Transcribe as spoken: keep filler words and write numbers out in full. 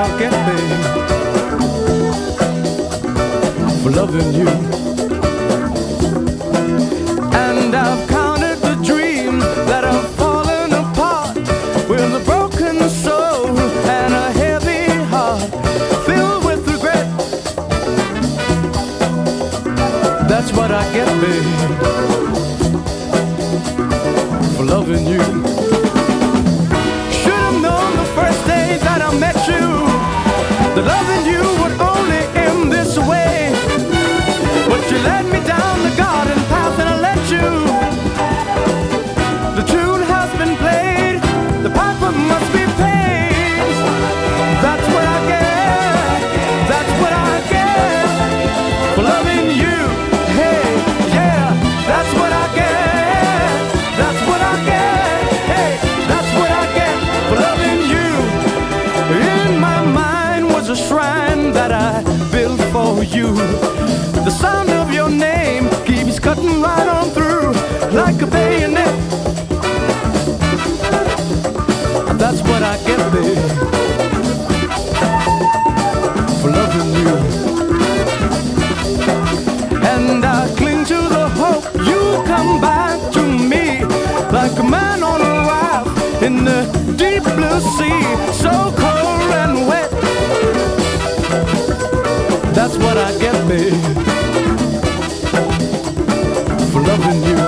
I get, babe, for loving you. And I've counted the dreams that have fallen apart with a broken soul and a heavy heart filled with regret. That's what I get, babe, for loving you. Should have known the first day that I met you that loving you would only end this way. But you led me down the garden path and I let you. The tune has been played, the piper must be paid. That's what I get, that's what I get for loving you. Hey, yeah, that's what I get, that's what I get. Hey, that's what I get for loving you. In my mind was a shrine that I built for you. The sound of your name keeps cutting right on through like a bayonet. That's what I get, babe, for loving you. And I cling to the hope you come back to me like a man on a raft in the deep blue sea, so cold and wet. That's what I get, babe, for loving you.